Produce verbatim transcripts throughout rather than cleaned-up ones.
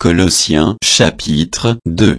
Colossiens chapitre deux.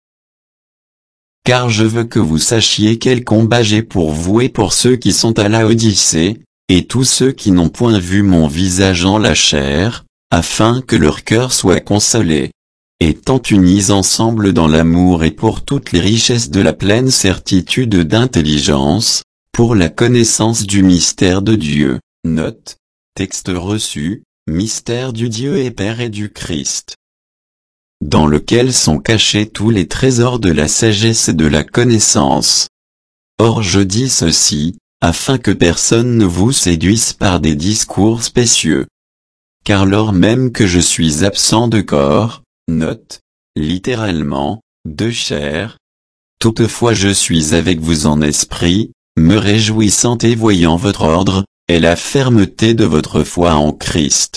Car je veux que vous sachiez quel combat j'ai pour vous et pour ceux qui sont à Laodicée, et tous ceux qui n'ont point vu mon visage en la chair, afin que leur cœur soit consolé. Étant unis ensemble dans l'amour et pour toutes les richesses de la pleine certitude d'intelligence, pour la connaissance du mystère de Dieu. Note, texte reçu, mystère du Dieu et Père et du Christ, dans lequel sont cachés tous les trésors de la sagesse et de la connaissance. Or je dis ceci, afin que personne ne vous séduise par des discours spécieux. Car lors même que je suis absent de corps, note, littéralement, de chair, toutefois je suis avec vous en esprit, me réjouissant et voyant votre ordre, et la fermeté de votre foi en Christ.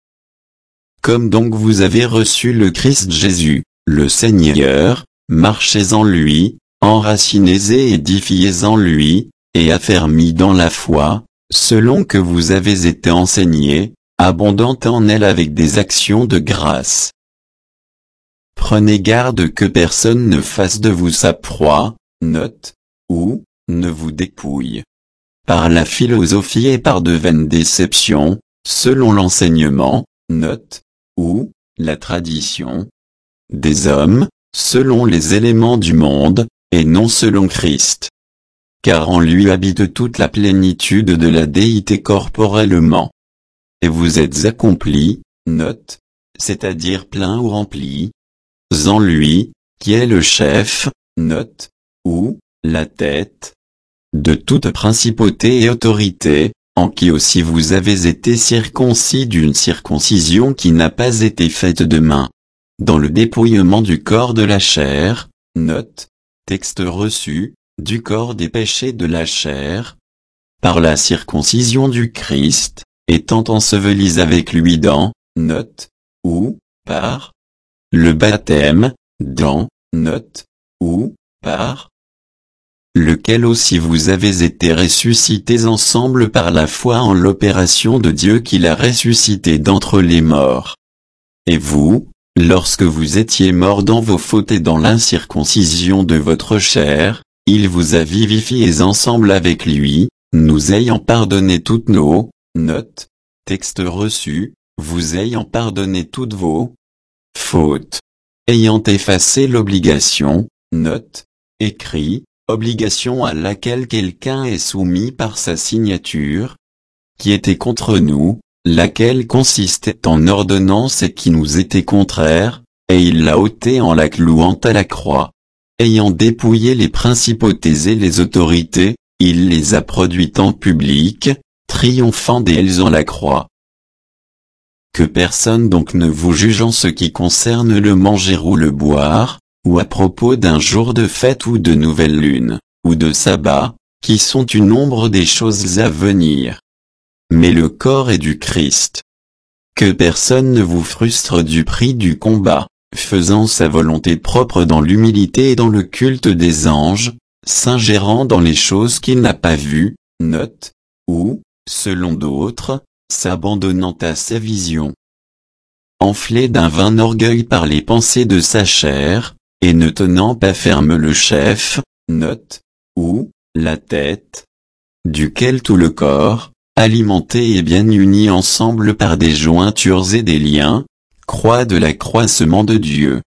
Comme donc vous avez reçu le Christ Jésus, le Seigneur, marchez en lui, enracinez et édifiez en lui, et affermis dans la foi, selon que vous avez été enseignés, abondant en elle avec des actions de grâce. Prenez garde que personne ne fasse de vous sa proie, note, ou, ne vous dépouille, par la philosophie et par de vaines déceptions, selon l'enseignement, note, ou, la tradition des hommes, selon les éléments du monde, et non selon Christ. Car en lui habite toute la plénitude de la déité corporellement. Et vous êtes accomplis, note, c'est-à-dire plein ou remplis, en lui, qui est le chef, note, ou, la tête, de toute principauté et autorité, en qui aussi vous avez été circoncis d'une circoncision qui n'a pas été faite de main, dans le dépouillement du corps de la chair, note, texte reçu, du corps des péchés de la chair, par la circoncision du Christ, étant ensevelis avec lui dans, note, ou, par, le baptême, dans, note, ou, par, lequel aussi vous avez été ressuscités ensemble par la foi en l'opération de Dieu qui l'a ressuscité d'entre les morts. Et vous, lorsque vous étiez morts dans vos fautes et dans l'incirconcision de votre chair, il vous a vivifiés ensemble avec lui, nous ayant pardonné toutes nos, note, texte reçu, vous ayant pardonné toutes vos fautes, ayant effacé l'obligation, note, écrit, obligation à laquelle quelqu'un est soumis par sa signature, qui était contre nous, laquelle consistait en ordonnance et qui nous était contraire, et il l'a ôtée en la clouant à la croix. Ayant dépouillé les principautés et les autorités, il les a produites en public, triomphant d'elles en la croix. Que personne donc ne vous juge en ce qui concerne le manger ou le boire, ou à propos d'un jour de fête ou de nouvelle lune, ou de sabbat, qui sont une ombre des choses à venir. Mais le corps est du Christ. Que personne ne vous frustre du prix du combat, faisant sa volonté propre dans l'humilité et dans le culte des anges, s'ingérant dans les choses qu'il n'a pas vues, note, ou, selon d'autres, s'abandonnant à sa vision. Enflé d'un vain orgueil par les pensées de sa chair, et ne tenant pas ferme le chef, note, ou, la tête, duquel tout le corps, alimenté et bien uni ensemble par des jointures et des liens, croît de l'accroissement de Dieu.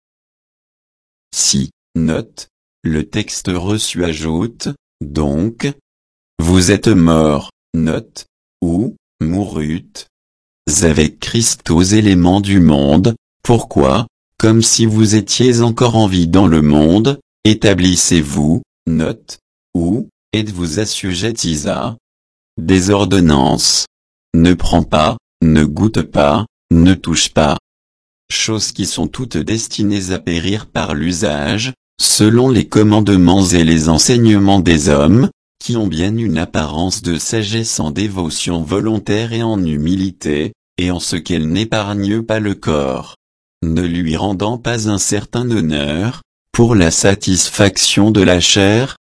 Si, note, le texte reçu ajoute, donc, vous êtes morts, note, ou, mourûtes, avec Christ aux éléments du monde, pourquoi, comme si vous étiez encore en vie dans le monde, établissez-vous, note, ou, êtes-vous assujettis à des ordonnances. Ne prends pas, ne goûte pas, ne touche pas. Choses qui sont toutes destinées à périr par l'usage, selon les commandements et les enseignements des hommes, qui ont bien une apparence de sagesse en dévotion volontaire et en humilité, et en ce qu'elles n'épargnent pas le corps, ne lui rendant pas un certain honneur, pour la satisfaction de la chair,